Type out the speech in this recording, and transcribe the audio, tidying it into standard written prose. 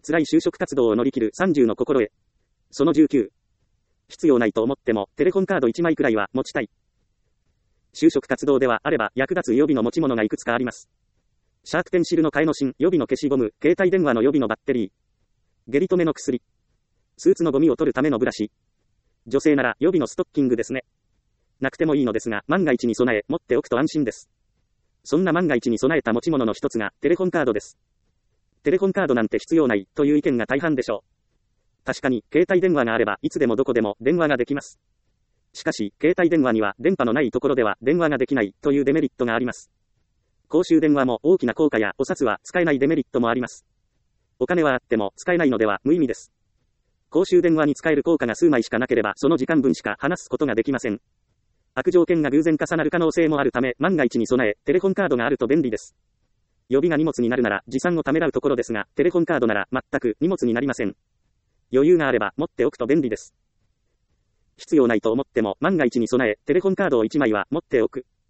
辛い就職活動を乗り切る30の心得。その19。必要ないと思っても、テレホンカード1枚くらいは持ちたい。就職活動ではあれば役立つ予備の持ち物がいくつかあります。シャープペンシルの替えの芯、予備の消しゴム、携帯電話の予備のバッテリー。下痢止めの薬。スーツのゴミを取るためのブラシ。女性なら予備のストッキングですね。なくてもいいのですが、万が一に備え、持っておくと安心です。そんな万が一に備えた持ち物の一つが、テレホンカードです。テレホンカードなんて必要ない、という意見が大半でしょう。確かに、携帯電話があれば、いつでもどこでも電話ができます。しかし、携帯電話には電波のないところでは電話ができない、というデメリットがあります。公衆電話も大きな効果やお札は使えないデメリットもあります。お金はあっても使えないのでは無意味です。公衆電話に使える効果が数枚しかなければその時間分しか話すことができません。悪条件が偶然重なる可能性もあるため万が一に備えテレホンカードがあると便利です。予備が荷物になるなら持参をためらうところですが、テレホンカードなら全く荷物になりません。余裕があれば持っておくと便利です。必要ないと思っても万が一に備えテレホンカードを1枚は持っておく。